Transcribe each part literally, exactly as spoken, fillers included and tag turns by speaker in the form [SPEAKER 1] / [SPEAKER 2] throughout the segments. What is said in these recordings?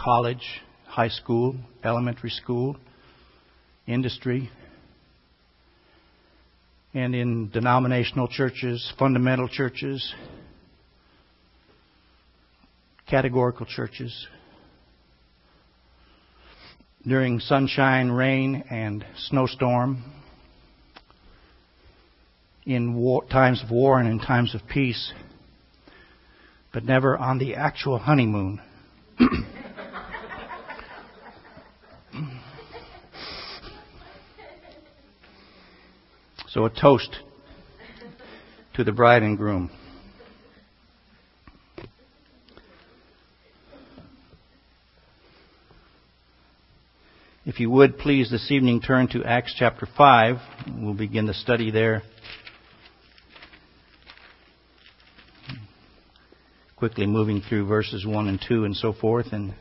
[SPEAKER 1] college, high school, elementary school, industry, and in denominational churches, fundamental churches, categorical churches. During sunshine, rain, and snowstorm, in war, times of war and in times of peace, but never on the actual honeymoon. So a toast to the bride and groom. If you would, please, this evening turn to Acts chapter five. We'll begin the study there. Quickly moving through verses one and two and so forth. And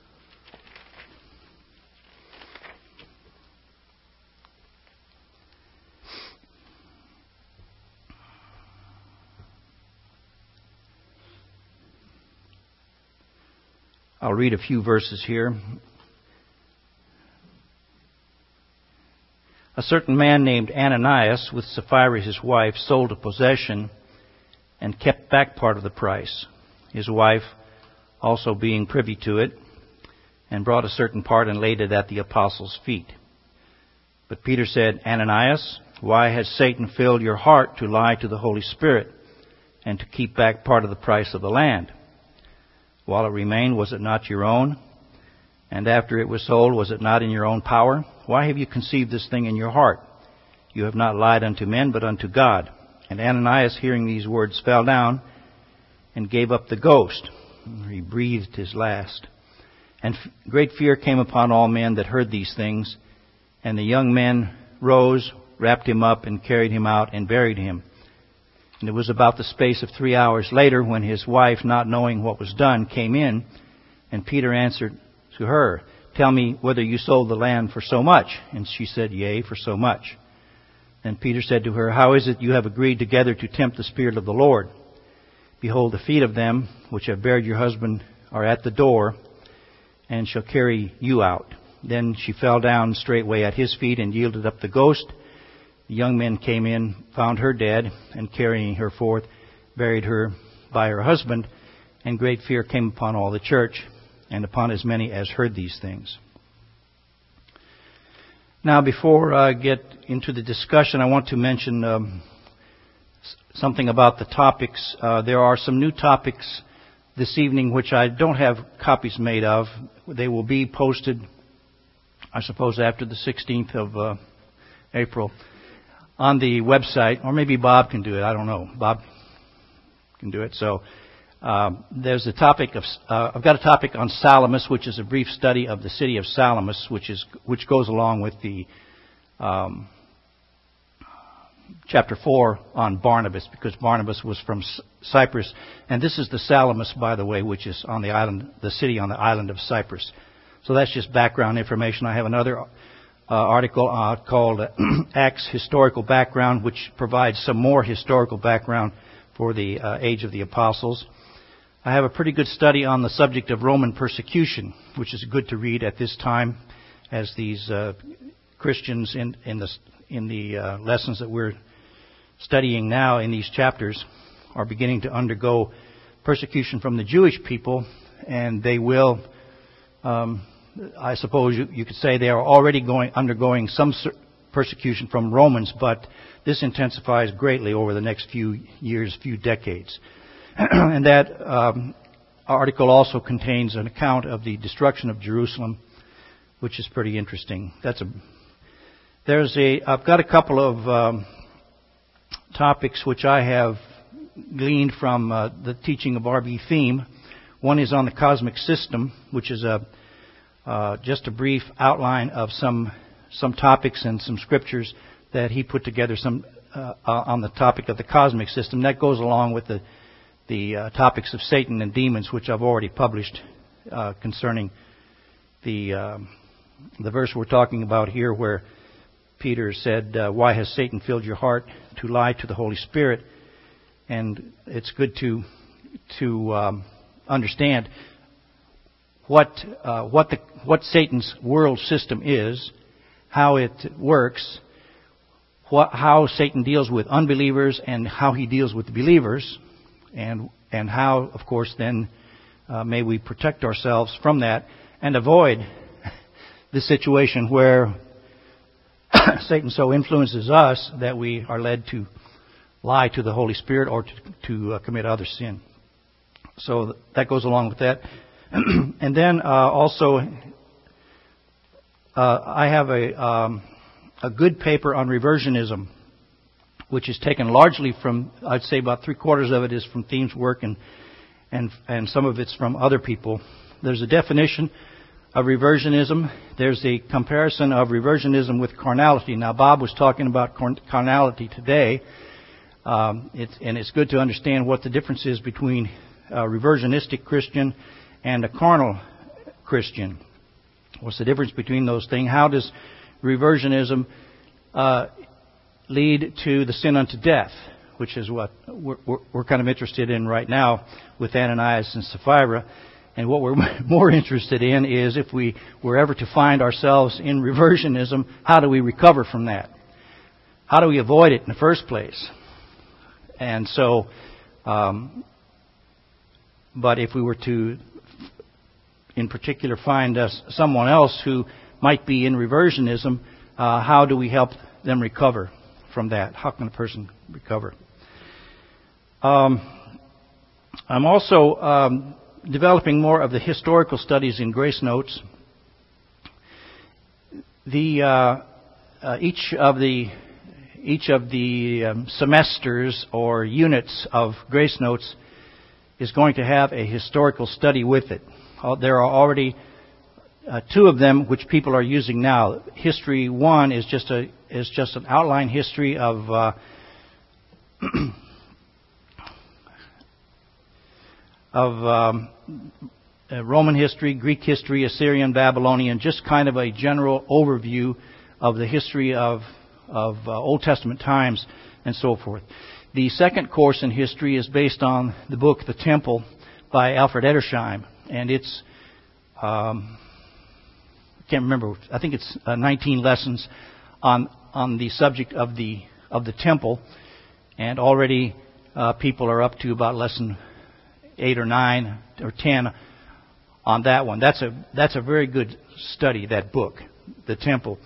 [SPEAKER 1] I'll read a few verses here. A certain man named Ananias, with Sapphira his wife, sold a possession and kept back part of the price, his wife also being privy to it, and brought a certain part and laid it at the apostles' feet. But Peter said, Ananias, why has Satan filled your heart to lie to the Holy Spirit and to keep back part of the price of the land? While it remained, was it not your own? And after it was sold, was it not in your own power? Why have you conceived this thing in your heart? You have not lied unto men, but unto God. And Ananias, hearing these words, fell down and gave up the ghost. He breathed his last. And great fear came upon all men that heard these things. And the young men rose, wrapped him up, and carried him out, and buried him. And it was about the space of three hours later, when his wife, not knowing what was done, came in. And Peter answered to her, Tell me whether you sold the land for so much. And she said, Yea, for so much. Then Peter said to her, How is it you have agreed together to tempt the Spirit of the Lord? Behold, the feet of them which have buried your husband are at the door, and shall carry you out. Then she fell down straightway at his feet and yielded up the ghost. The young men came in, found her dead, and carrying her forth, buried her by her husband. And great fear came upon all the church, and upon as many as heard these things. Now, before I get into the discussion, I want to mention um, something about the topics. Uh, there are some new topics this evening which I don't have copies made of. They will be posted, I suppose, after the sixteenth of uh, April on the website. Or maybe Bob can do it. I don't know. Bob can do it. So Um, there's a topic of, uh, I've got a topic on Salamis, which is a brief study of the city of Salamis, which is, which goes along with the, um, chapter four on Barnabas, because Barnabas was from Cyprus. And this is the Salamis, by the way, which is on the island, the city on the island of Cyprus. So that's just background information. I have another, uh, article, uh, called uh, Acts Historical Background, which provides some more historical background for the, uh, age of the apostles. I have a pretty good study on the subject of Roman persecution, which is good to read at this time, as these uh, Christians in, in the in the uh, lessons that we're studying now in these chapters are beginning to undergo persecution from the Jewish people, and they will, um, I suppose you, you could say, they are already going undergoing some persecution from Romans, but this intensifies greatly over the next few years, few decades. And that um, article also contains an account of the destruction of Jerusalem, which is pretty interesting. That's a. There's a. I've got a couple of um, topics which I have gleaned from uh, the teaching of R B Thiem. One is on the cosmic system, which is a uh, just a brief outline of some some topics and some scriptures that he put together some uh, on the topic of the cosmic system. That goes along with the the uh, topics of Satan and demons, which I've already published uh, concerning the uh, the verse we're talking about here, where Peter said, uh, "Why has Satan filled your heart to lie to the Holy Spirit?" And it's good to to um, understand what uh, what the what Satan's world system is, how it works, what, how Satan deals with unbelievers, and how he deals with the believers, and and how, of course, then uh, may we protect ourselves from that and avoid the situation where Satan so influences us that we are led to lie to the Holy Spirit or to, to uh, commit other sin. So that goes along with that. And then uh, also, uh, I have a um, a good paper on reversionism, which is taken largely from, I'd say about three quarters of it is from Thiem's work, and and and some of it's from other people. There's a definition of reversionism. There's a comparison of reversionism with carnality. Now, Bob was talking about carnality today, um, it's, and it's good to understand what the difference is between a reversionistic Christian and a carnal Christian. What's the difference between those things? How does reversionism uh, lead to the sin unto death, which is what we're, we're, we're kind of interested in right now with Ananias and Sapphira. And what we're more interested in is if we were ever to find ourselves in reversionism, how do we recover from that? How do we avoid it in the first place? And so, um, but if we were to, in particular, find us someone else who might be in reversionism, uh, how do we help them recover from that? How can a person recover? Um, I'm also um, developing more of the historical studies in Grace Notes. The uh, uh, each of the each of the um, semesters or units of Grace Notes is going to have a historical study with it. Uh, there are already uh, two of them which people are using now. History one is just a is just an outline history of uh, of um, uh, Roman history, Greek history, Assyrian, Babylonian, just kind of a general overview of the history of of uh, Old Testament times and so forth. The second course in history is based on the book The Temple by Alfred Edersheim, and it's um, I can't remember. I think it's uh, nineteen lessons on on the subject of the of the temple, and already uh, people are up to about lesson eight or nine or ten on that one. That's a that's a very good study, that book, The Temple.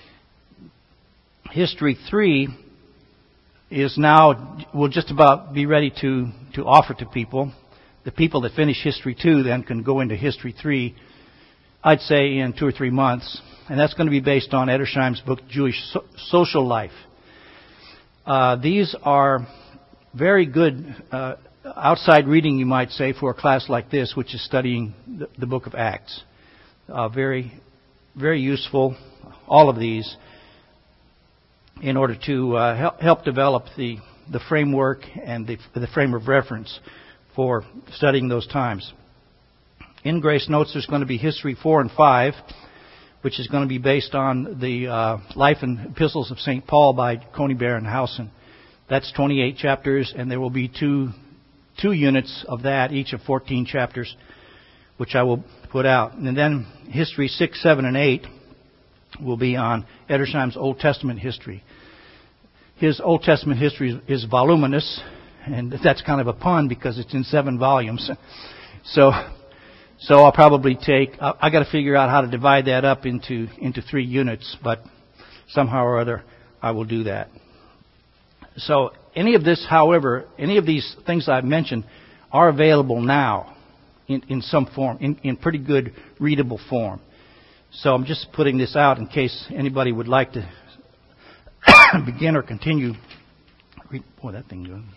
[SPEAKER 1] History three is now will just about be ready to to offer to people. The people that finish History two then can go into History three, I'd say in two or three months, and that's going to be based on Edersheim's book, Jewish so- Social Life. Uh, these are very good uh, outside reading, you might say, for a class like this, which is studying the, the book of Acts. Uh, very, very useful, all of these, in order to uh, help, help develop the, the framework and the, the frame of reference for studying those times. In Grace Notes, there's going to be History four and five, which is going to be based on the uh, Life and Epistles of Saint Paul by Conybeare and Howson. That's twenty-eight chapters, and there will be two two units of that, each of fourteen chapters, which I will put out. And then History six, seven, and eight will be on Edersheim's Old Testament history. His Old Testament history is voluminous, and that's kind of a pun because it's in seven volumes. So, so I'll probably take. I, I got to figure out how to divide that up into into three units, but somehow or other I will do that. So, any of this, however, any of these things I've mentioned are available now in, in some form, in, in pretty good readable form. So I'm just putting this out in case anybody would like to begin or continue. Boy, that thing goes.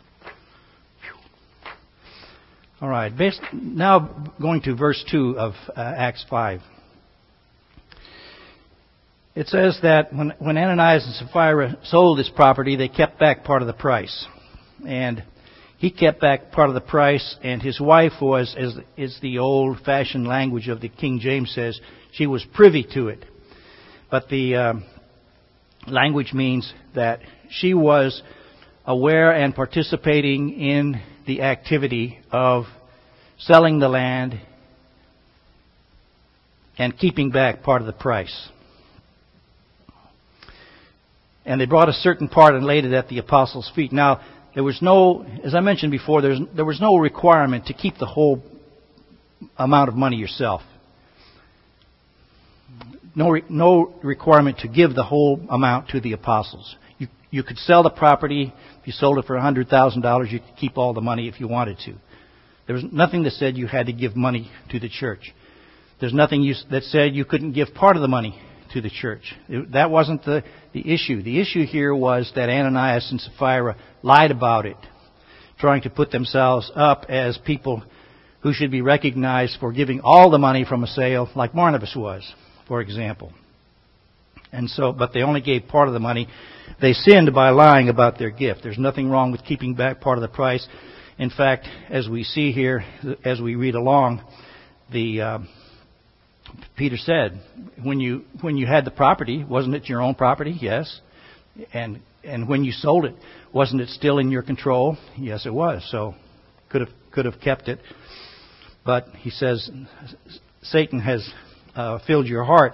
[SPEAKER 1] All right. Based, now going to verse two of uh, Acts five. It says that when, when Ananias and Sapphira sold this property, they kept back part of the price. And he kept back part of the price, and his wife was, as is the old-fashioned language of the King James says, she was privy to it. But the um, language means that she was aware and participating in the activity of selling the land and keeping back part of the price. And they brought a certain part and laid it at the apostles' feet. Now, there was no, as I mentioned before, there's, there was no requirement to keep the whole amount of money yourself. No, re, no requirement to give the whole amount to the apostles. You, you could sell the property. If you sold it for one hundred thousand dollars, you could keep all the money if you wanted to. There was nothing that said you had to give money to the church. There's nothing you, that said you couldn't give part of the money to the church. It, that wasn't the, the issue. The issue here was that Ananias and Sapphira lied about it, trying to put themselves up as people who should be recognized for giving all the money from a sale, like Barnabas was, for example. And so, but they only gave part of the money. They sinned by lying about their gift. There's nothing wrong with keeping back part of the price. In fact, as we see here, as we read along, the uh, Peter said, when you when you had the property, wasn't it your own property? Yes. And and when you sold it, wasn't it still in your control? Yes, it was. So could have could have kept it. But he says, Satan has uh, filled your heart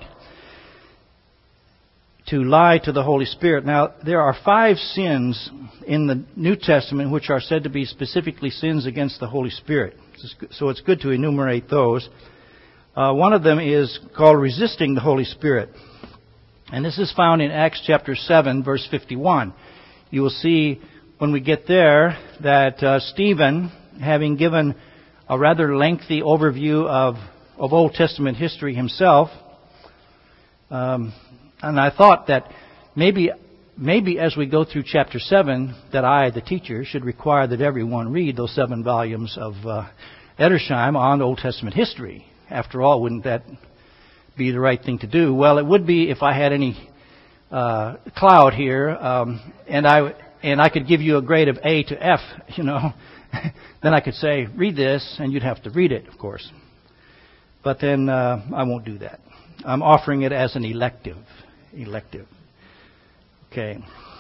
[SPEAKER 1] to lie to the Holy Spirit. Now, there are five sins in the New Testament which are said to be specifically sins against the Holy Spirit. So it's good to enumerate those. Uh, one of them is called resisting the Holy Spirit. And this is found in Acts chapter seven, verse fifty-one. You will see when we get there that uh, Stephen, having given a rather lengthy overview of, of Old Testament history himself, um, and I thought that maybe maybe as we go through chapter seven, that I, the teacher, should require that everyone read those seven volumes of uh, Edersheim on Old Testament history. After all, wouldn't that be the right thing to do? Well, it would be if I had any uh, cloud here, um, and I and I could give you a grade of A to F, you know. Then I could say, read this, and you'd have to read it, of course. But then uh, I won't do that. I'm offering it as an elective. Elective. Okay.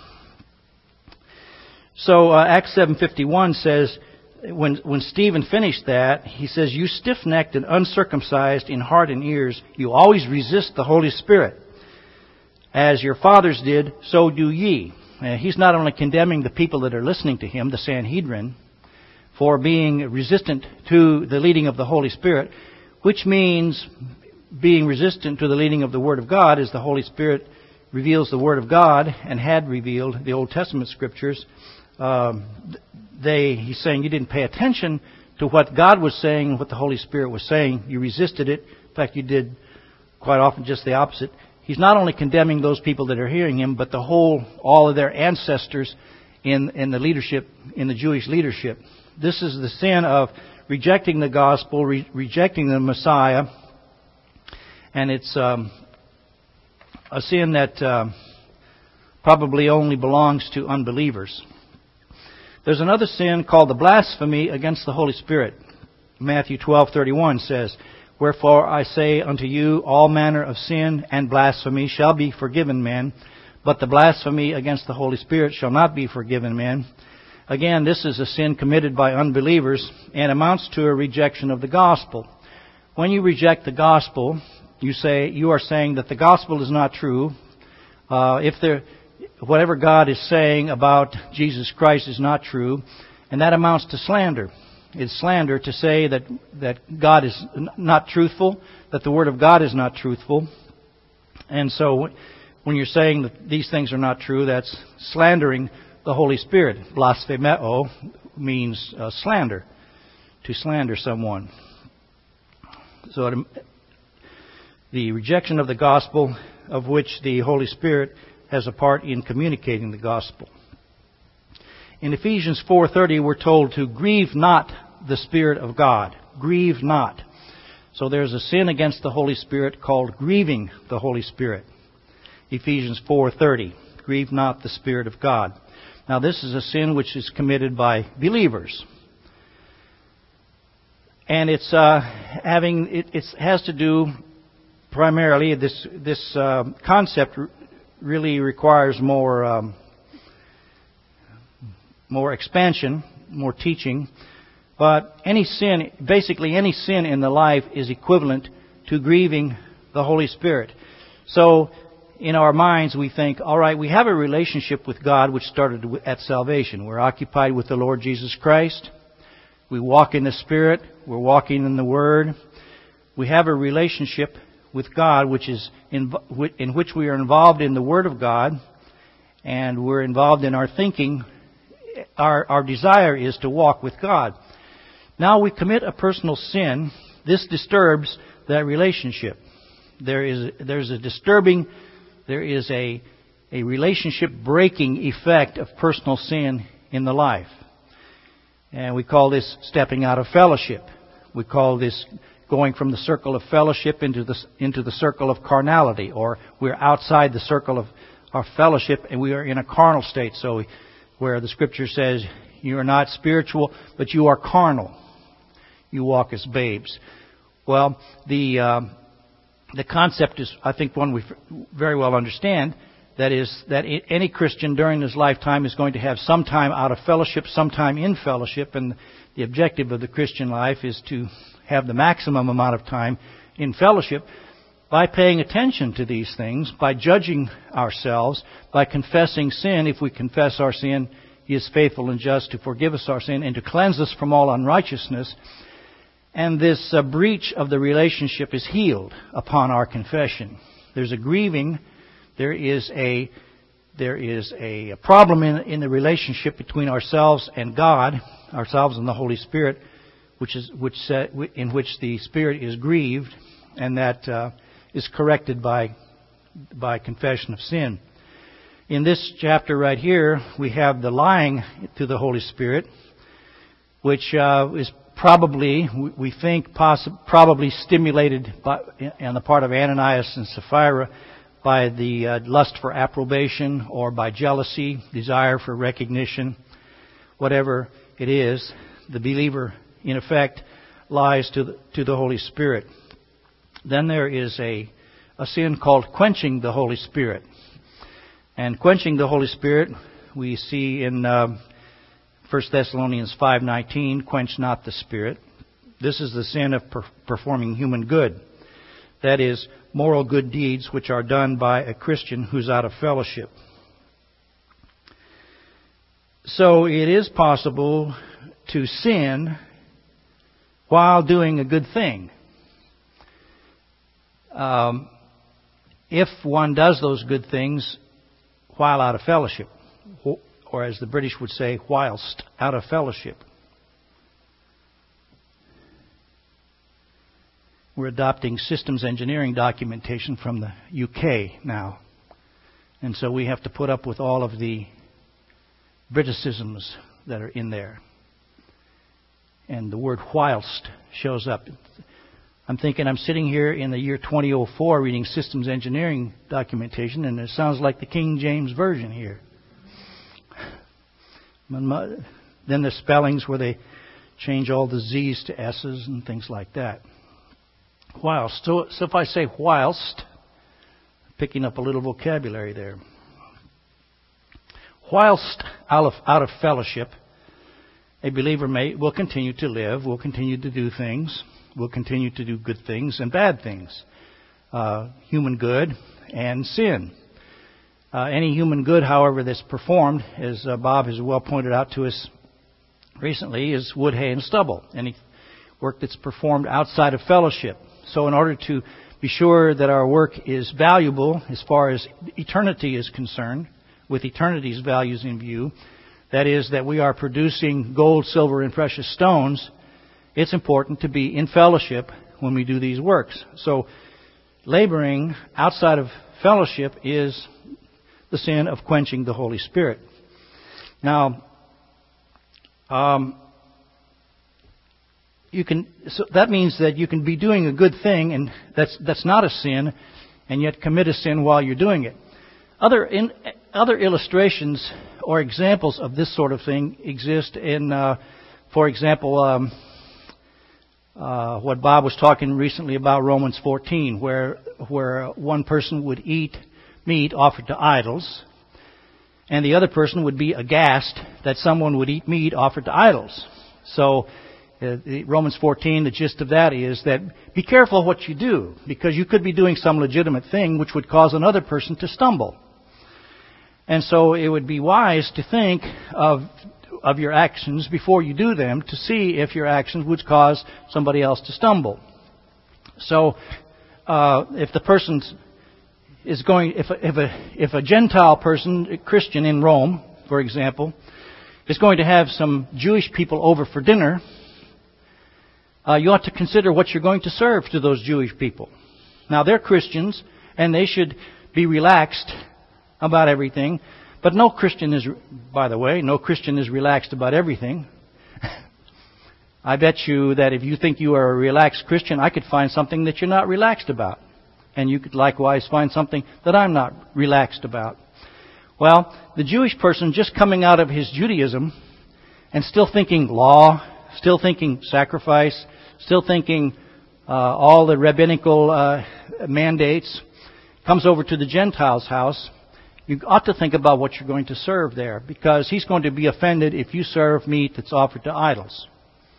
[SPEAKER 1] So uh, Acts seven fifty-one says, when when Stephen finished that, he says, you stiff-necked and uncircumcised in heart and ears, you always resist the Holy Spirit. As your fathers did, so do ye. Uh, he's not only condemning the people that are listening to him, the Sanhedrin, for being resistant to the leading of the Holy Spirit, which means being resistant to the leading of the Word of God, as the Holy Spirit reveals the Word of God and had revealed the Old Testament Scriptures. Um, they, he's saying you didn't pay attention to what God was saying and what the Holy Spirit was saying. You resisted it. In fact, you did quite often just the opposite. He's not only condemning those people that are hearing him, but the whole, all of their ancestors in, in the leadership, in the Jewish leadership. This is the sin of rejecting the gospel, re- rejecting the Messiah, and it's um, a sin that uh, probably only belongs to unbelievers. There's another sin called the blasphemy against the Holy Spirit. Matthew twelve thirty-one says, wherefore I say unto you, all manner of sin and blasphemy shall be forgiven men, but the blasphemy against the Holy Spirit shall not be forgiven men. Again, this is a sin committed by unbelievers and amounts to a rejection of the gospel. When you reject the gospel, you say you are saying that the gospel is not true. Uh, if there, whatever God is saying about Jesus Christ is not true, and that amounts to slander. It's slander to say that that God is not truthful, that the Word of God is not truthful, and so when you're saying that these things are not true, that's slandering the Holy Spirit. Blasphemeo means uh, slander, to slander someone. So it, the rejection of the gospel, of which the Holy Spirit has a part in communicating the gospel. In Ephesians four thirty, we're told to grieve not the Spirit of God. Grieve not. So there's a sin against the Holy Spirit called grieving the Holy Spirit. Ephesians four thirty, grieve not the Spirit of God. Now, this is a sin which is committed by believers. And it's uh, having it it's, has to do primarily, this this uh, concept really requires more um, more expansion, more teaching. But any sin, basically any sin in the life is equivalent to grieving the Holy Spirit. So, in our minds, we think, all right, we have a relationship with God which started at salvation. We're occupied with the Lord Jesus Christ. We walk in the Spirit. We're walking in the Word. We have a relationship with God which is in, in which we are involved in the Word of God, and we're involved in our thinking. Our, our desire is to walk with God. Now we commit a personal sin. This disturbs that relationship. There is there's a disturbing, there is a a relationship breaking effect of personal sin in the life. And we call this stepping out of fellowship. We call this going from the circle of fellowship into the into the circle of carnality, or we're outside the circle of our fellowship and we are in a carnal state. So we, where the Scripture says you are not spiritual, but you are carnal. You walk as babes. Well, the uh, the concept is, I think, one we very well understand. That is, that any Christian during his lifetime is going to have some time out of fellowship, some time in fellowship, and the objective of the Christian life is to have the maximum amount of time in fellowship by paying attention to these things, by judging ourselves, by confessing sin. If we confess our sin, He is faithful and just to forgive us our sin and to cleanse us from all unrighteousness. And this uh, breach of the relationship is healed upon our confession. There's a grieving. There is a there is a problem in, in the relationship between ourselves and God, ourselves and the Holy Spirit, which is which uh, in which the Spirit is grieved, and that uh, is corrected by by confession of sin. In this chapter right here, we have the lying to the Holy Spirit, which uh, is probably, we think, possi- probably stimulated by, on the part of Ananias and Sapphira by the uh, lust for approbation or by jealousy, desire for recognition. Whatever it is, the believer, in effect, lies to the, to the Holy Spirit. Then there is a, a sin called quenching the Holy Spirit. And quenching the Holy Spirit, we see in uh, First Thessalonians five nineteen, quench not the Spirit. This is the sin of per- performing human good. That is, moral good deeds which are done by a Christian who's out of fellowship. So it is possible to sin while doing a good thing. Um, if one does those good things while out of fellowship, or as the British would say, whilst out of fellowship. We're adopting systems engineering documentation from the U K now. And so we have to put up with all of the Briticisms that are in there. And the word whilst shows up. I'm thinking I'm sitting here in the year twenty oh four reading systems engineering documentation, and it sounds like the King James Version here. Then the spellings where they change all the Z's to S's and things like that. Whilst. So, so if I say whilst, picking up a little vocabulary there. Whilst out of, out of fellowship, a believer may will continue to live, will continue to do things, will continue to do good things and bad things, uh, human good and sin. Uh, any human good, however, that's performed, as uh, Bob has well pointed out to us recently, is wood, hay, and stubble. Any work that's performed outside of fellowship. So in order to be sure that our work is valuable as far as eternity is concerned, with eternity's values in view, that is, that we are producing gold, silver, and precious stones, it's important to be in fellowship when we do these works. So laboring outside of fellowship is the sin of quenching the Holy Spirit. Now, um, you can. So that means that you can be doing a good thing, and that's that's not a sin, and yet commit a sin while you're doing it. Other in, other illustrations or examples of this sort of thing exist in, uh, for example, um, uh, what Bob was talking recently about Romans fourteen, where where one person would eat meat offered to idols, and the other person would be aghast that someone would eat meat offered to idols. So uh, Romans fourteen, the gist of that is that be careful what you do, because you could be doing some legitimate thing which would cause another person to stumble. And so it would be wise to think of of your actions before you do them to see if your actions would cause somebody else to stumble. So uh, if the person is going, if a, if a if a Gentile person, a Christian in Rome, for example, is going to have some Jewish people over for dinner, uh, you ought to consider what you're going to serve to those Jewish people. Now, they're Christians, and they should be relaxed about everything. But no Christian is, by the way, no Christian is relaxed about everything. I bet you that if you think you are a relaxed Christian, I could find something that you're not relaxed about. And you could likewise find something that I'm not relaxed about. Well, the Jewish person just coming out of his Judaism and still thinking law, still thinking sacrifice, still thinking uh, all the rabbinical uh, mandates, comes over to the Gentile's house. You ought to think about what you're going to serve there, because he's going to be offended if you serve meat that's offered to idols.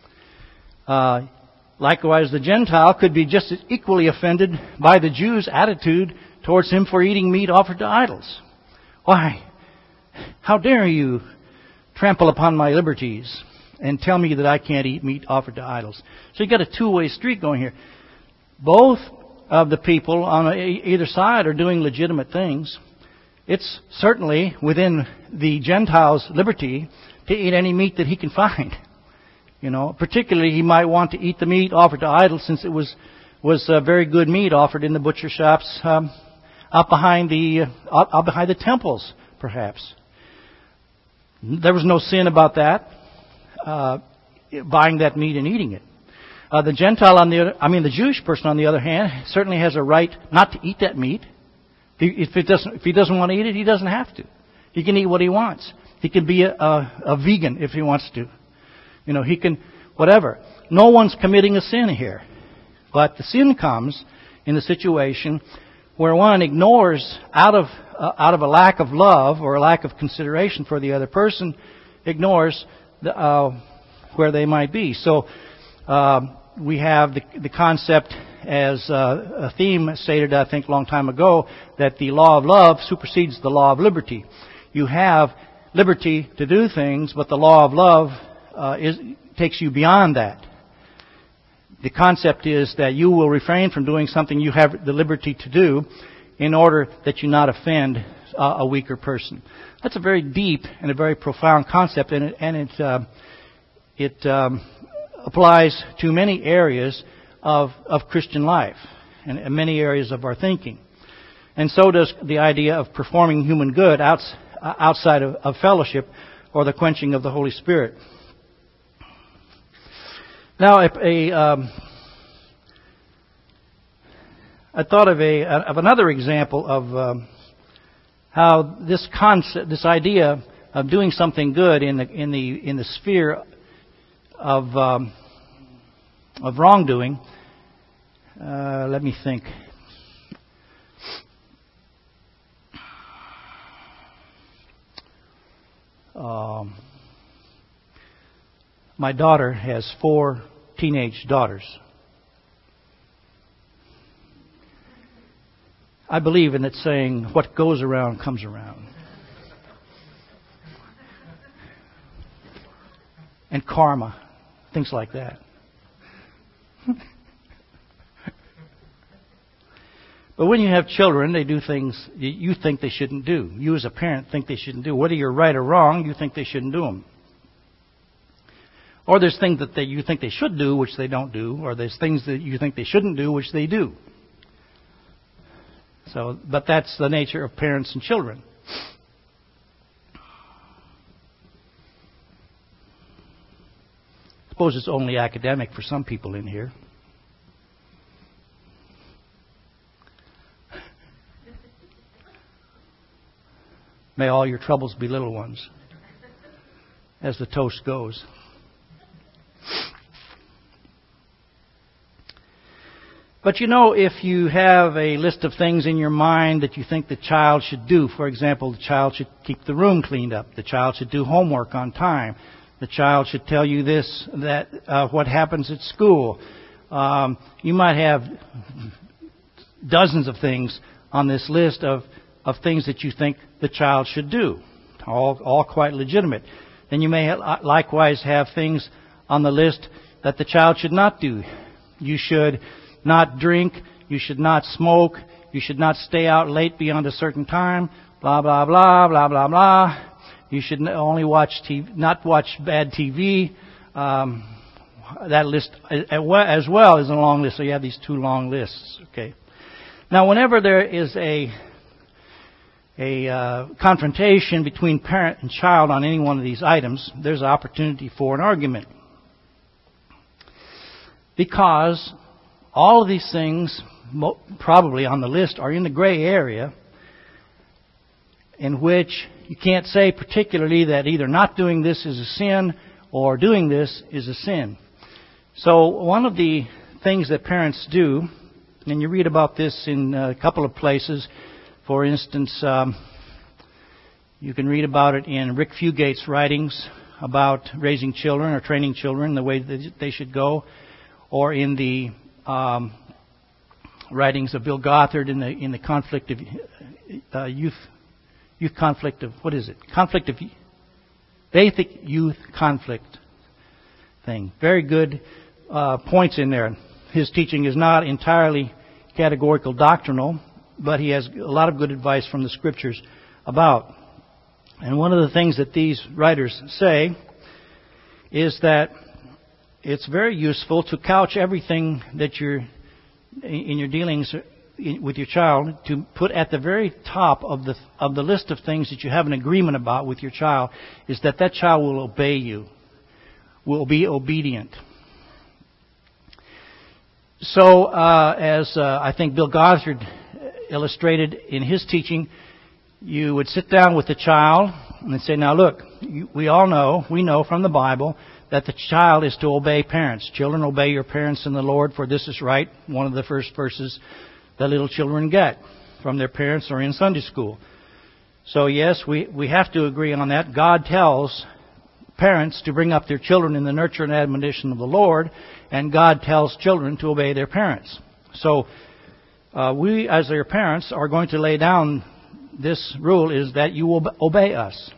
[SPEAKER 1] Uh, likewise, the Gentile could be just as equally offended by the Jew's attitude towards him for eating meat offered to idols. Why? How dare you trample upon my liberties and tell me that I can't eat meat offered to idols? So you've got a two-way street going here. Both of the people on either side are doing legitimate things. It's certainly within the Gentile's liberty to eat any meat that he can find. You know, particularly he might want to eat the meat offered to idols, since it was was uh, very good meat offered in the butcher shops um, out behind the uh, out, out behind the temples, perhaps. There was no sin about that, uh, buying that meat and eating it. Uh, the Gentile on the other, I mean the Jewish person on the other hand, certainly has a right not to eat that meat. If it doesn't, if he doesn't want to eat it, he doesn't have to. He can eat what he wants. He can be a, a, a vegan if he wants to. You know, he can, whatever. No one's committing a sin here. But the sin comes in the situation where one ignores, out of uh, out of a lack of love or a lack of consideration for the other person, ignores the, uh, where they might be. So uh, we have the, the concept, as uh, a theme stated, I think, a long time ago, that the law of love supersedes the law of liberty. You have liberty to do things, but the law of love uh, is, takes you beyond that. The concept is that you will refrain from doing something you have the liberty to do in order that you not offend uh, a weaker person. That's a very deep and a very profound concept, and it, and it, uh, it um, applies to many areas of, of Christian life and, and many areas of our thinking. And so does the idea of performing human good outs, outside of, of fellowship or the quenching of the Holy Spirit. Now, if a, um, I thought of a of another example of um, how this concept, this idea of doing something good in the in the in the sphere of um, of wrongdoing. Uh, let me think. Um, my daughter has four teenage daughters. I believe in it saying, what goes around comes around. And karma, things like that. But when you have children, they do things you think they shouldn't do. You as a parent think they shouldn't do. Whether you're right or wrong, you think they shouldn't do them. Or there's things that they, you think they should do, which they don't do. Or there's things that you think they shouldn't do, which they do. So, but that's the nature of parents and children. I suppose it's only academic for some people in here. May all your troubles be little ones, as the toast goes. But you know, if you have a list of things in your mind that you think the child should do, for example, the child should keep the room cleaned up, the child should do homework on time, The child should tell you this, that uh, what happens at school. Um, you might have dozens of things on this list of, of things that you think the child should do, all, all quite legitimate. Then you may ha- likewise have things on the list that the child should not do. You should not drink. You should not smoke. You should not stay out late beyond a certain time. Blah, blah, blah, blah, blah, blah. You should only watch T V, not watch bad T V. Um, that list as well is a long list. So you have these two long lists. Okay. Now, whenever there is a a uh, confrontation between parent and child on any one of these items, there's an opportunity for an argument, because all of these things, probably on the list, are in the gray area, in which you can't say particularly that either not doing this is a sin or doing this is a sin. So one of the things that parents do, and you read about this in a couple of places. For instance, um, you can read about it in Rick Fugate's writings about raising children or training children the way that they should go, or in the um, writings of Bill Gothard in the in the conflict of uh, youth. Youth conflict of, what is it? Conflict of, basic youth conflict thing. Very good uh, points in there. His teaching is not entirely categorical doctrinal, but he has a lot of good advice from the Scriptures about. And one of the things that these writers say is that it's very useful to couch everything that you're, in your dealings with your child, to put at the very top of the of the list of things that you have an agreement about with your child, is that that child will obey you, will be obedient. So, uh, as uh, I think Bill Gothard illustrated in his teaching, you would sit down with the child and say, now look, you, we all know, we know from the Bible that the child is to obey parents. Children, obey your parents in the Lord, for this is right. One of the first verses that little children get from their parents or in Sunday school. So yes, we, we have to agree on that. God tells parents to bring up their children in the nurture and admonition of the Lord, and God tells children to obey their parents. So uh, we, as their parents, are going to lay down this rule, is that you will obey us.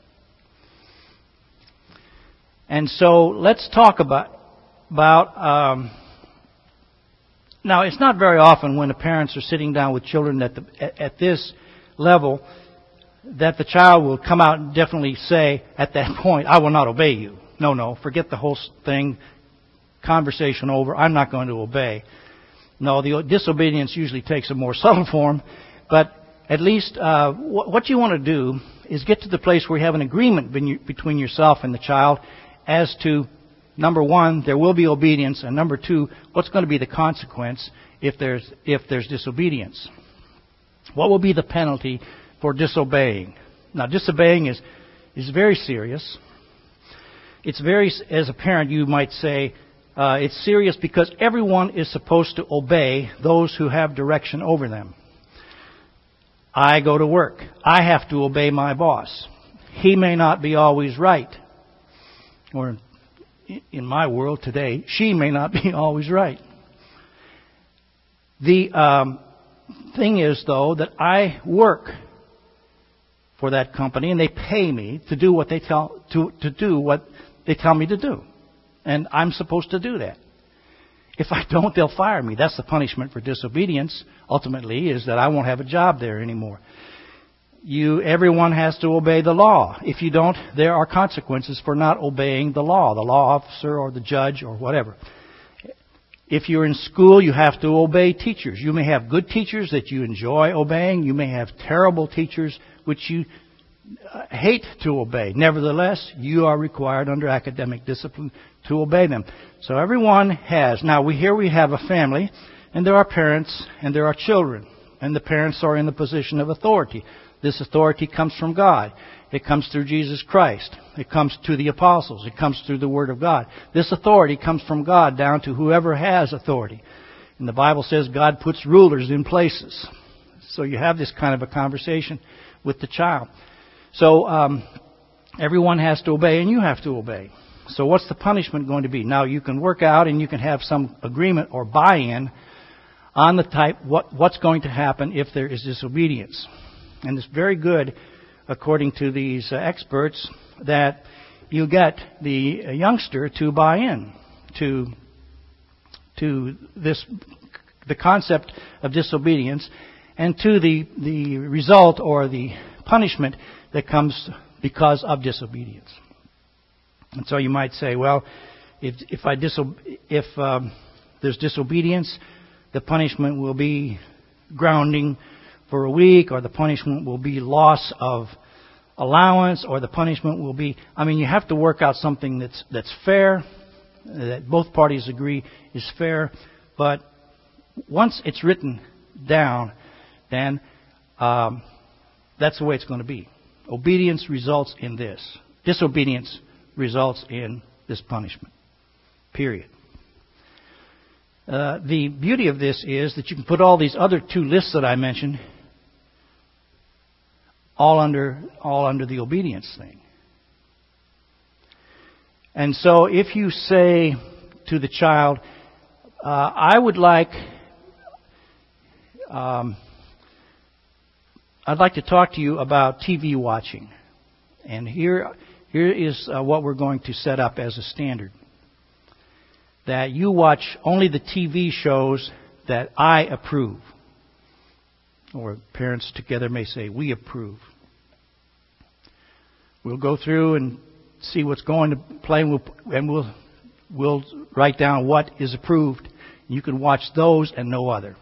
[SPEAKER 1] And so let's talk about about. Um, Now, it's not very often when the parents are sitting down with children at, the, at, at this level that the child will come out and definitely say at that point, I will not obey you. No, no, forget the whole thing, conversation over, I'm not going to obey. No, the disobedience usually takes a more subtle form, but at least uh, what you want to do is get to the place where you have an agreement between yourself and the child as to, number one, there will be obedience, and number two, what's going to be the consequence if there's if there's disobedience? What will be the penalty for disobeying? Now, disobeying is is very serious. It's very, as a parent, you might say, uh, it's serious because everyone is supposed to obey those who have direction over them. I go to work. I have to obey my boss. He may not be always right. Or in my world today, she may not be always right. The um, thing is, though, that I work for that company and they pay me to do what they tell to to do what they tell me to do, and I'm supposed to do that. If I don't, they'll fire me. That's the punishment for disobedience. Ultimately, is that I won't have a job there anymore. You, everyone has to obey the law. If you don't, there are consequences for not obeying the law, the law officer or the judge or whatever. If you're in school, you have to obey teachers. You may have good teachers that you enjoy obeying. You may have terrible teachers which you hate to obey. Nevertheless, you are required under academic discipline to obey them. So everyone has. Now, we here we have a family, and there are parents, and there are children. And the parents are in the position of authority. This authority comes from God. It comes through Jesus Christ. It comes to the apostles. It comes through the Word of God. This authority comes from God down to whoever has authority. And the Bible says God puts rulers in places. So you have this kind of a conversation with the child. So um, everyone has to obey, and you have to obey. So what's the punishment going to be? Now, you can work out and you can have some agreement or buy-in on the type, what, what's going to happen if there is disobedience. And it's very good, according to these uh, experts, that you get the youngster to buy in to, to this, the concept of disobedience, and to the, the result or the punishment that comes because of disobedience. And so you might say, well, if, if, I diso- if um, there's disobedience, the punishment will be grounding for a week, or the punishment will be loss of allowance, or the punishment will be... I mean, you have to work out something that's that's fair, that both parties agree is fair. But once it's written down, then um, that's the way it's going to be. Obedience results in this. Disobedience results in this punishment. Period. Uh, the beauty of this is that you can put all these other two lists that I mentioned all under all under the obedience thing. And so if you say to the child, uh, I would like um, I'd like to talk to you about T V watching. And here here is uh, what we're going to set up as a standard. That you watch only the T V shows that I approve. Or parents together may say, we approve. We'll go through and see what's going to play, and we'll, and we'll, we'll write down what is approved. You can watch those and no other.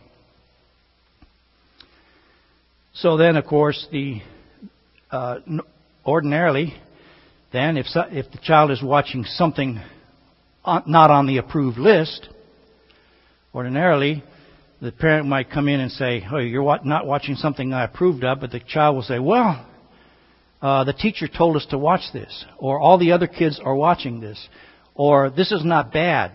[SPEAKER 1] So then, of course, the uh, ordinarily, then if so, if the child is watching something not on the approved list, ordinarily, the parent might come in and say, oh, you're not watching something I approved of, but the child will say, well, uh, the teacher told us to watch this, or all the other kids are watching this, or this is not bad,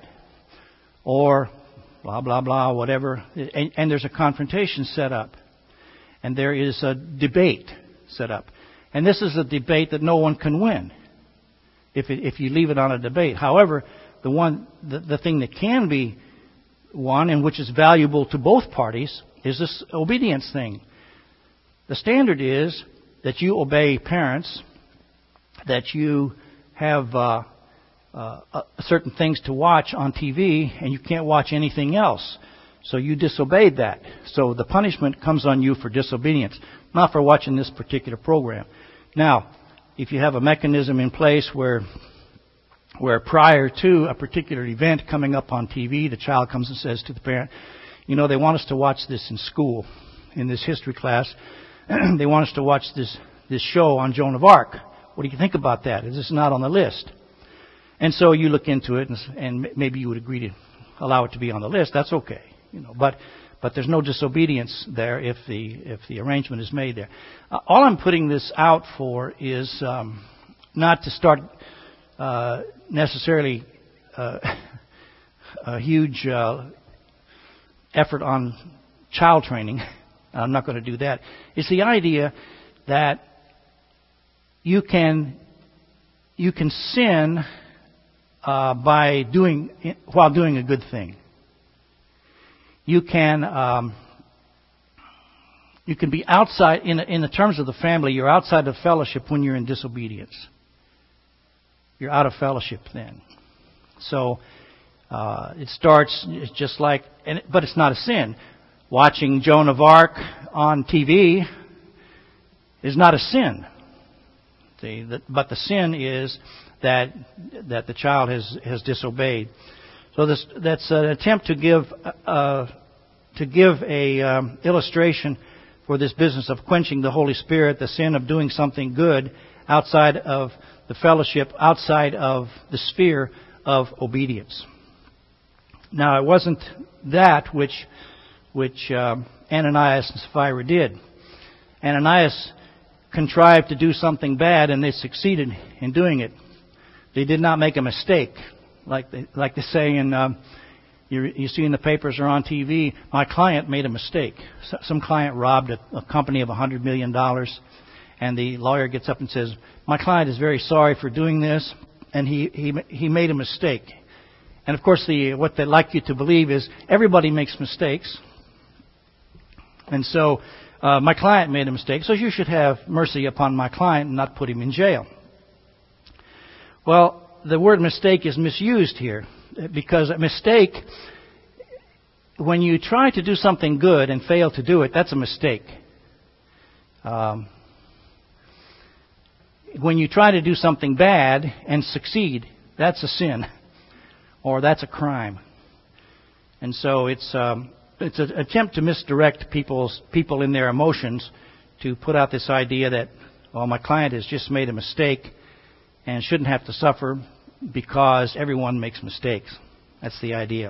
[SPEAKER 1] or blah, blah, blah, whatever. And, and there's a confrontation set up, and there is a debate set up. And this is a debate that no one can win if it, if you leave it on a debate. However, The one, the, the thing that can be won, and which is valuable to both parties, is this obedience thing. The standard is that you obey parents, that you have uh, uh, certain things to watch on T V, and you can't watch anything else. So you disobeyed that. So the punishment comes on you for disobedience, not for watching this particular program. Now, if you have a mechanism in place where where prior to a particular event coming up on T V, the child comes and says to the parent, you know, they want us to watch this in school, in this history class. They want us to watch this, this show on Joan of Arc. What do you think about that? This is not on the list. And so you look into it, and, and maybe you would agree to allow it to be on the list. That's okay. You know, but but there's no disobedience there if the if the arrangement is made there. Uh, all I'm putting this out for is um, not to start uh, necessarily uh, a huge uh, effort on child training. I'm not going to do that. It's the idea that you can you can sin uh, by doing while doing a good thing. You can um, you can be outside in in the terms of the family. You're outside of fellowship when you're in disobedience. You're out of fellowship then. So uh, it starts it's just like, and but it's not a sin. Watching Joan of Arc on T V is not a sin. See, that, but the sin is that that the child has has disobeyed. So this, that's an attempt to give uh, to give a um, illustration for this business of quenching the Holy Spirit, the sin of doing something good outside of the fellowship, outside of the sphere of obedience. Now, it wasn't that which which um, Ananias and Sapphira did. Ananias contrived to do something bad, and they succeeded in doing it. They did not make a mistake. Like they, like they say in, um, you, you see in the papers or on T V, my client made a mistake. Some client robbed a, a company of one hundred million dollars, and the lawyer gets up and says, my client is very sorry for doing this, and he, he, he made a mistake. And of course, the, what they'd like you to believe is everybody makes mistakes. And so, uh, my client made a mistake, so you should have mercy upon my client and not put him in jail. Well, the word mistake is misused here, because a mistake, when you try to do something good and fail to do it, that's a mistake. Um, when you try to do something bad and succeed, that's a sin, or that's a crime. And so it's um, it's an attempt to misdirect people's people in their emotions to put out this idea that, well, my client has just made a mistake and shouldn't have to suffer because everyone makes mistakes. That's the idea.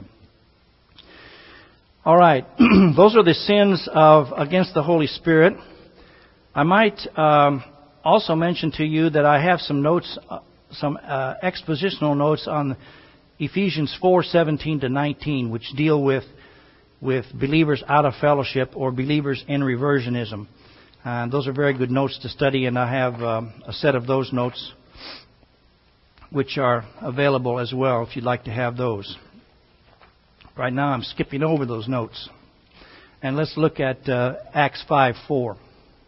[SPEAKER 1] All right, those are the sins of against the Holy Spirit. I might um, also mention to you that I have some notes, uh, some uh, expositional notes on Ephesians four seventeen to nineteen, which deal with with believers out of fellowship or believers in reversionism. And those are very good notes to study, and I have um, a set of those notes which are available as well if you'd like to have those. Right now I'm skipping over those notes. And let's look at uh, Acts five four.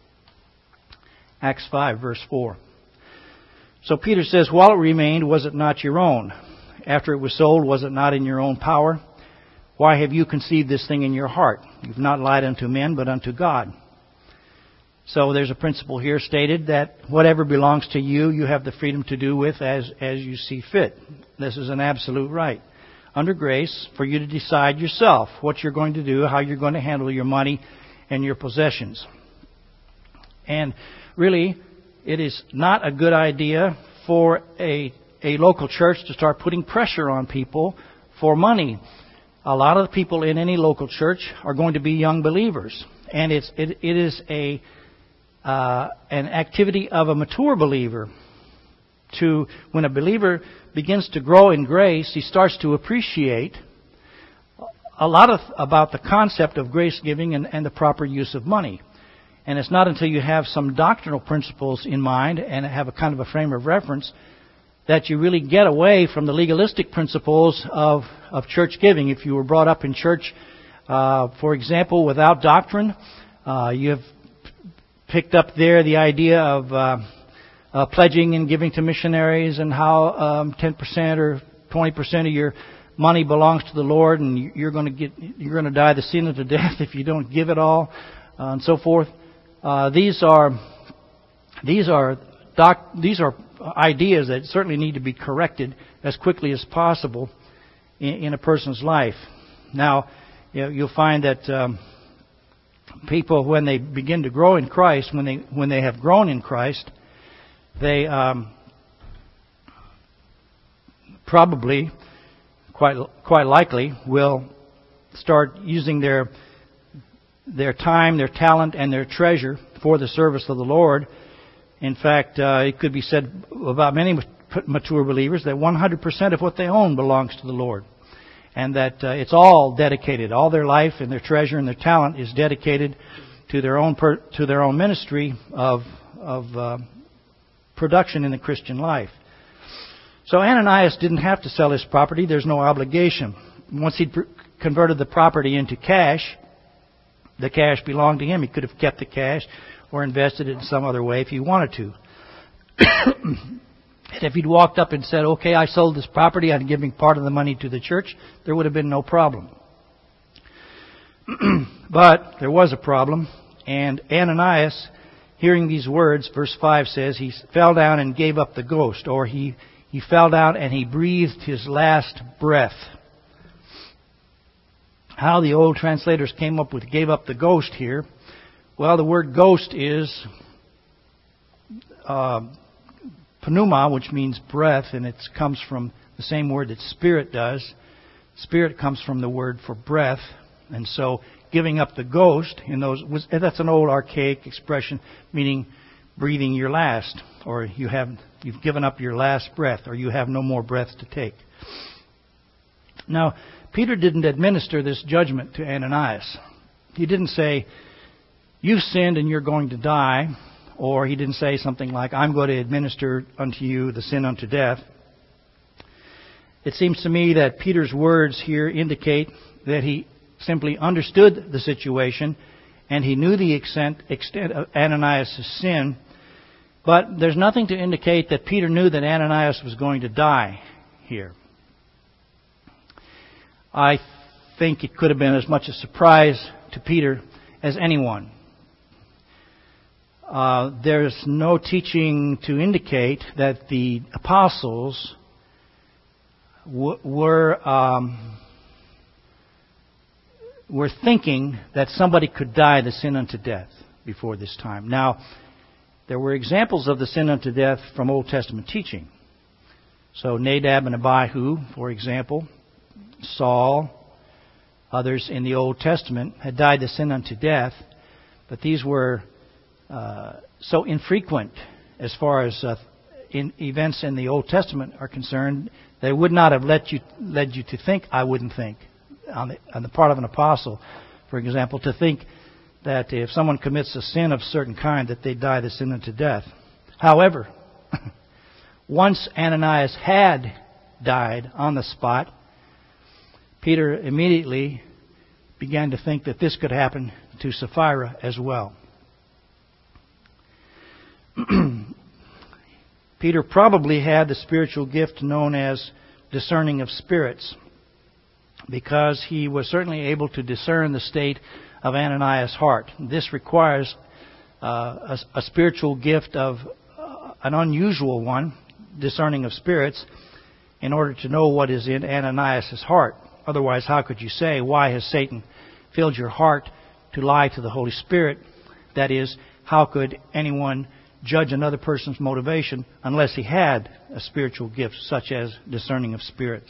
[SPEAKER 1] Acts five, verse four. So Peter says, while it remained, was it not your own? After it was sold, was it not in your own power? Why have you conceived this thing in your heart? You've not lied unto men, but unto God. So there's a principle here stated that whatever belongs to you, you have the freedom to do with as, as you see fit. This is an absolute right. Under grace, for you to decide yourself what you're going to do, how you're going to handle your money and your possessions. And really, it is not a good idea for a, a local church to start putting pressure on people for money. A lot of the people in any local church are going to be young believers. And it's, it, it is a uh, an activity of a mature believer to, when a believer begins to grow in grace, he starts to appreciate a lot of about the concept of grace giving and, and the proper use of money. And it's not until you have some doctrinal principles in mind and have a kind of a frame of reference that you really get away from the legalistic principles of, of church giving. If you were brought up in church, uh, for example, without doctrine, uh, you have picked up there the idea of uh, uh, pledging and giving to missionaries and how um, ten percent or twenty percent of your money belongs to the Lord, and you're going to get you're going to die the sin of the death if you don't give it all, uh, and so forth. Uh, these are these are doc, these are ideas that certainly need to be corrected as quickly as possible in, in a person's life. Now, you know, you'll find that um, people, when they begin to grow in Christ, when they when they have grown in Christ, they um, probably, quite quite likely, will start using their their time, their talent, and their treasure for the service of the Lord. In fact, uh, it could be said about many mature believers that one hundred percent of what they own belongs to the Lord. And that uh, it's all dedicated. All their life and their treasure and their talent is dedicated to their own per, to their own ministry of, of uh, production in the Christian life. So Ananias didn't have to sell his property. There's no obligation. Once he'd pr- converted the property into cash, the cash belonged to him. He could have kept the cash or invested it in some other way if he wanted to. And if he'd walked up and said, okay, I sold this property, I'm giving part of the money to the church, there would have been no problem. But there was a problem. And Ananias, hearing these words, verse five says, he fell down and gave up the ghost. Or he, he fell down and he breathed his last breath. How the old translators came up with gave up the ghost here. Well, the word ghost is uh, pneuma, which means breath, and it comes from the same word that spirit does. Spirit comes from the word for breath, and so giving up the ghost in those was, that's an old archaic expression meaning breathing your last, or you have you've given up your last breath, or you have no more breath to take. Now, Peter didn't administer this judgment to Ananias. He didn't say, you've sinned and you're going to die, or he didn't say something like, I'm going to administer unto you the sin unto death. It seems to me that Peter's words here indicate that he simply understood the situation and he knew the extent, extent of Ananias' sin, but there's nothing to indicate that Peter knew that Ananias was going to die here. I think it could have been as much a surprise to Peter as anyone. Uh, there's no teaching to indicate that the apostles w- were um, were thinking that somebody could die the sin unto death before this time. Now, there were examples of the sin unto death from Old Testament teaching. So Nadab and Abihu, for example, Saul, others in the Old Testament had died the sin unto death, but these were uh, so infrequent as far as uh, in events in the Old Testament are concerned. They would not have let you led you to think, I wouldn't think, on the, on the part of an apostle, for example, to think that if someone commits a sin of a certain kind, that they die the sin unto death. However, once Ananias had died on the spot, Peter immediately began to think that this could happen to Sapphira as well. Peter probably had the spiritual gift known as discerning of spirits, because he was certainly able to discern the state of Ananias' heart. This requires uh, a, a spiritual gift of uh, an unusual one, discerning of spirits, in order to know what is in Ananias' heart. Otherwise, how could you say, why has Satan filled your heart to lie to the Holy Spirit? That is, how could anyone judge another person's motivation unless he had a spiritual gift such as discerning of spirits?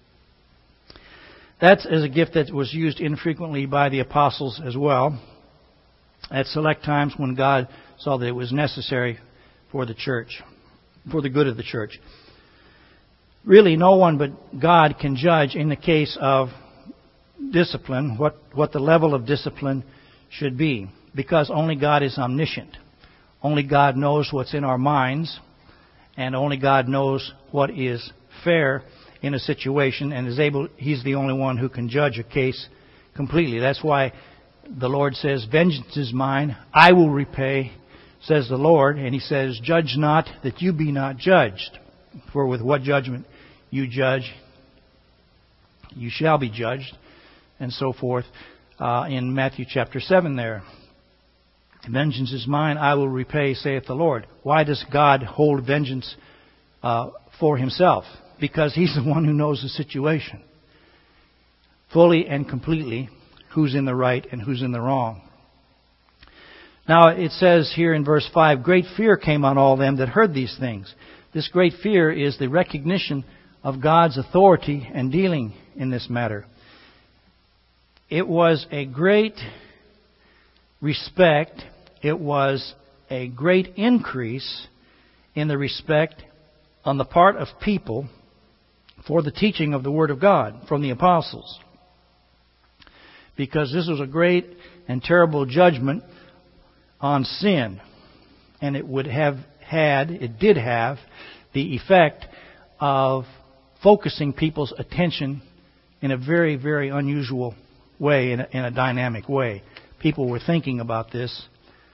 [SPEAKER 1] That is a gift that was used infrequently by the apostles as well, at select times when God saw that it was necessary for the church, for the good of the church. Really, no one but God can judge in the case of discipline what, what the level of discipline should be, because only God is omniscient. Only God knows what's in our minds, and only God knows what is fair in a situation, and is able. He's the only one who can judge a case completely. That's why the Lord says, vengeance is mine, I will repay, says the Lord. And He says, judge not, that you be not judged. For with what judgment you judge, you shall be judged. And so forth uh, in Matthew chapter seven there. Vengeance is mine, I will repay, saith the Lord. Why does God hold vengeance uh, for Himself? Because He's the one who knows the situation fully and completely, who's in the right and who's in the wrong. Now it says here in verse five, great fear came on all them that heard these things. This great fear is the recognition of God's authority and dealing in this matter. It was a great respect, it was a great increase in the respect on the part of people for the teaching of the Word of God from the apostles. Because this was a great and terrible judgment on sin. And it would have had, it did have, the effect of focusing people's attention in a very, very unusual way, in a, in a dynamic way. People were thinking about this,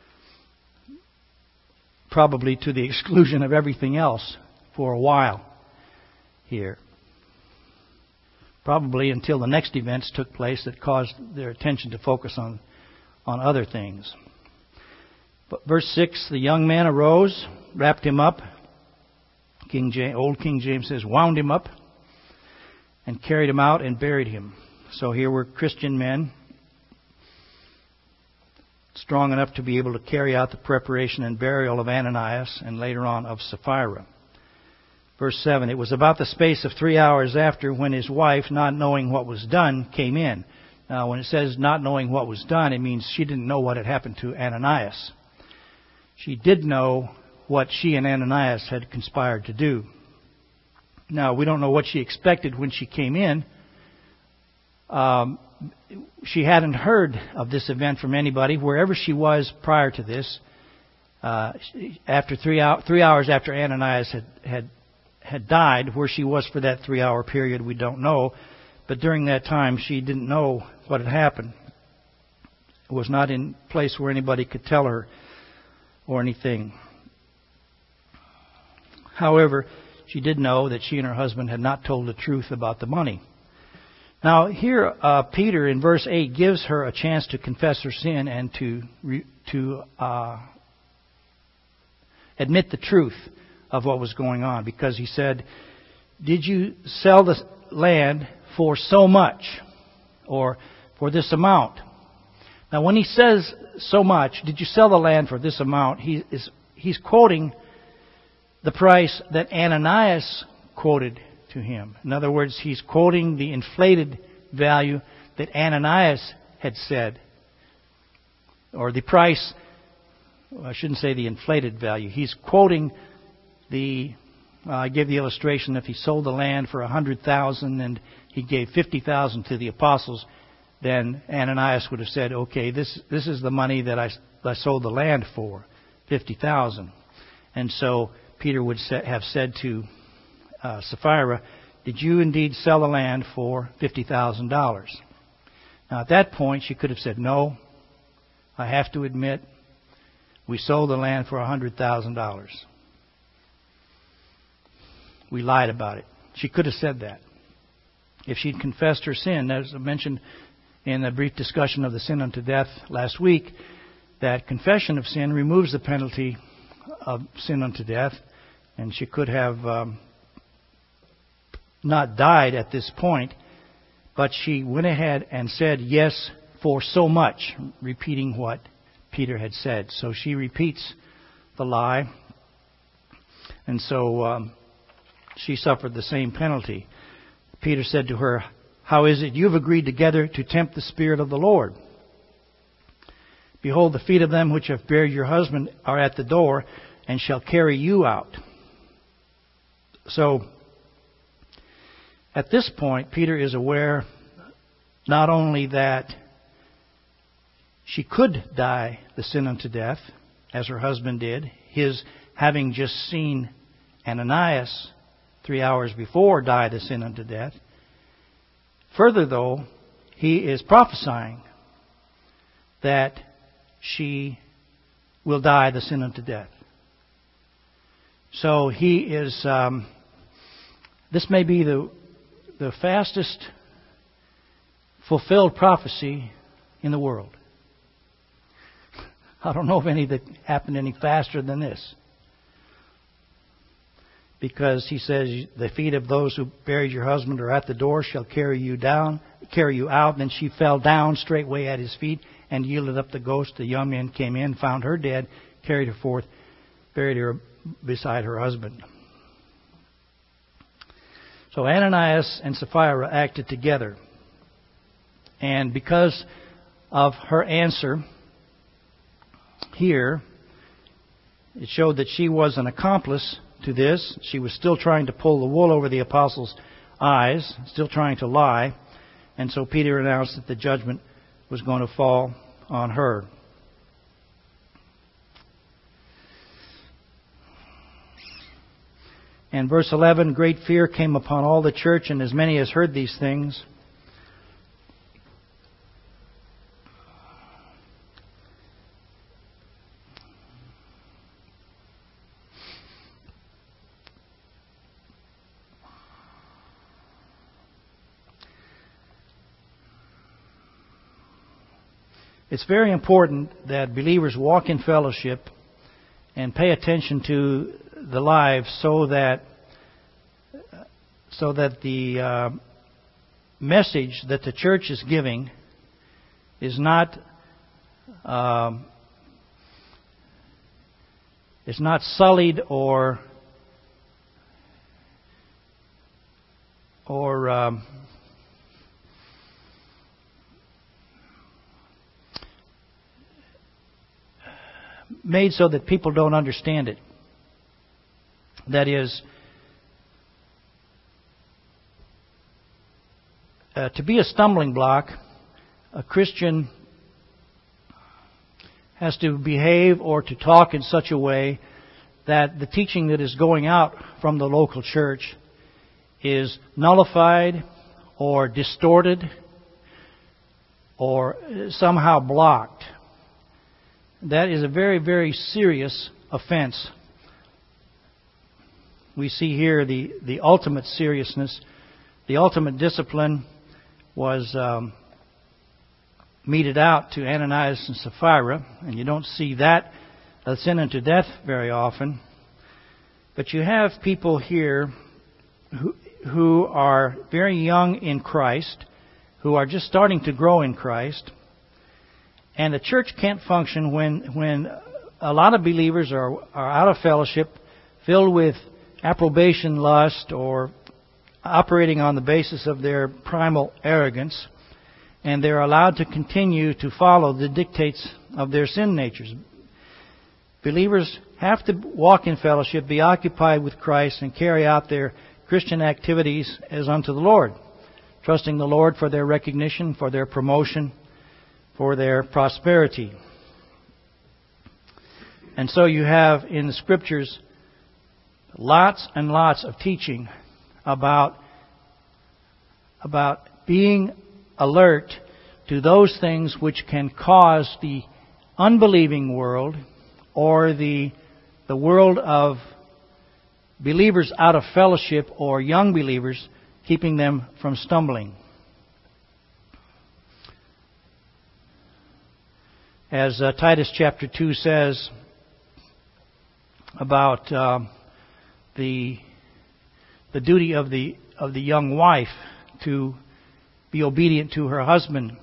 [SPEAKER 1] probably to the exclusion of everything else for a while here. Probably until the next events took place that caused their attention to focus on, on other things. But verse six, the young man arose, wrapped him up. King James, old King James says, wound him up, and carried him out and buried him. So here were Christian men, strong enough to be able to carry out the preparation and burial of Ananias and later on of Sapphira. Verse seven, it was about the space of three hours after when his wife, not knowing what was done, came in. Now, when it says not knowing what was done, it means she didn't know what had happened to Ananias. She did know what she and Ananias had conspired to do. Now, we don't know what she expected when she came in. Um, she hadn't heard of this event from anybody. Wherever she was prior to this, uh, after three, hour, three hours after Ananias had, had had died, where she was for that three-hour period, we don't know. But during that time, she didn't know what had happened. It was not in a place where anybody could tell her or anything. However, she did know that she and her husband had not told the truth about the money. Now, here, uh, Peter in verse eight gives her a chance to confess her sin and to to uh, admit the truth of what was going on, because he said, "Did you sell the land for so much, or for this amount?" Now, when he says so much, "Did you sell the land for this amount?" he is he's quoting the price that Ananias quoted to him. In other words, he's quoting the inflated value that Ananias had said, or the price. Well, I shouldn't say the inflated value. He's quoting the. Uh, I gave the illustration: if he sold the land for a hundred thousand and he gave fifty thousand to the apostles, then Ananias would have said, "Okay, this this is the money that I, I sold the land for, fifty thousand." And so Peter would have said to uh, Sapphira, "Did you indeed sell the land for fifty thousand dollars?" Now, at that point, she could have said, "No, I have to admit, we sold the land for a hundred thousand dollars. We lied about it." She could have said that if she'd confessed her sin. As I mentioned in a brief discussion of the sin unto death last week, that confession of sin removes the penalty of sin unto death, and she could have um, not died at this point, but she went ahead and said, "Yes, for so much," repeating what Peter had said. So she repeats the lie, and so um, she suffered the same penalty. Peter said to her, "How is it you've agreed together to tempt the Spirit of the Lord? Behold, the feet of them which have buried your husband are at the door, and shall carry you out." So, at this point, Peter is aware not only that she could die the sin unto death, as her husband did, his having just seen Ananias three hours before die the sin unto death. Further, though, he is prophesying that she will die the sin unto death. So he is, um, this may be the, the fastest fulfilled prophecy in the world. I don't know of any that happened any faster than this. Because he says, "The feet of those who buried your husband are at the door, shall carry you down, carry you out." Then she fell down straightway at his feet and yielded up the ghost. The young men came in, found her dead, carried her forth, buried her beside her husband. So Ananias and Sapphira acted together. And because of her answer here, it showed that she was an accomplice to this. She was still trying to pull the wool over the apostles' eyes, still trying to lie. And so Peter announced that the judgment was going to fall on her. And verse eleven, "Great fear came upon all the church, and as many as heard these things It's very important that believers walk in fellowship and pay attention to the lives so that so that the uh, message that the church is giving is not um, is not sullied or or um, made so that people don't understand it. That is, uh, to be a stumbling block, a Christian has to behave or to talk in such a way that the teaching that is going out from the local church is nullified or distorted or somehow blocked. That is a very, very serious offense. We see here the, the ultimate seriousness. The ultimate discipline was um, meted out to Ananias and Sapphira, and you don't see that a sin unto death very often. But you have people here who, who are very young in Christ, who are just starting to grow in Christ. And the church can't function when when a lot of believers are, are out of fellowship, filled with approbation lust, or operating on the basis of their primal arrogance, and they're allowed to continue to follow the dictates of their sin natures. Believers have to walk in fellowship, be occupied with Christ, and carry out their Christian activities as unto the Lord, trusting the Lord for their recognition, for their promotion, for their prosperity. And so you have in the Scriptures lots and lots of teaching about, about being alert to those things which can cause the unbelieving world or the, the world of believers out of fellowship or young believers, keeping them from stumbling. As uh, Titus chapter two says about uh, the the duty of the of the young wife to be obedient to her husband.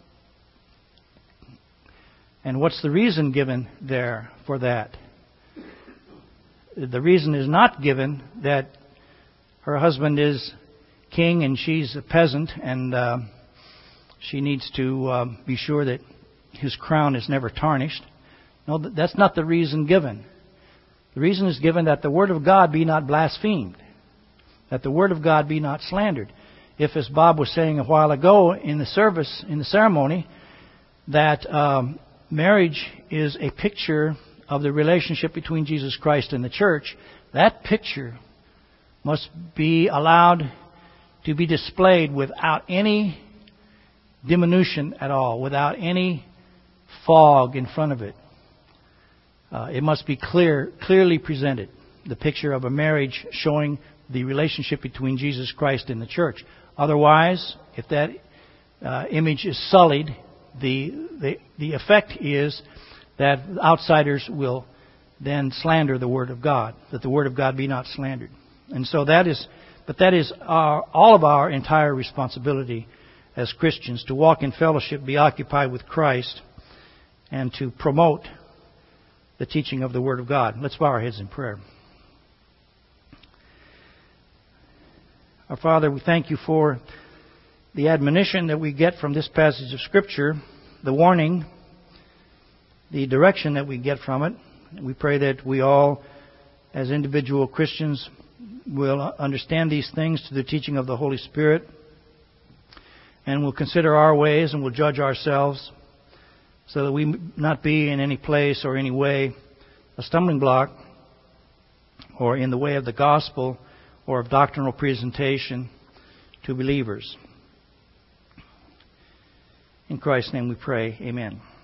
[SPEAKER 1] And what's the reason given there for that? The reason is not given that her husband is king and she's a peasant, and uh, she needs to uh, be sure that his crown is never tarnished. No, that's not the reason given. The reason is given that the Word of God be not blasphemed, that the Word of God be not slandered. If, as Bob was saying a while ago in the service, in the ceremony, that um, marriage is a picture of the relationship between Jesus Christ and the church, that picture must be allowed to be displayed without any diminution at all, without any fog in front of it. Uh, it must be clear, clearly presented, the picture of a marriage showing the relationship between Jesus Christ and the church. Otherwise, if that uh, image is sullied, the, the the effect is that outsiders will then slander the Word of God, that the Word of God be not slandered. And so that is, but that is our, all of our entire responsibility as Christians, to walk in fellowship, be occupied with Christ, and to promote the teaching of the Word of God. Let's bow our heads in prayer. Our Father, we thank you for the admonition that we get from this passage of Scripture, the warning, the direction that we get from it. We pray that we all, as individual Christians, will understand these things to the teaching of the Holy Spirit, and will consider our ways and will judge ourselves, so that we not be in any place or any way a stumbling block, or in the way of the gospel or of doctrinal presentation to believers. In Christ's name we pray. Amen.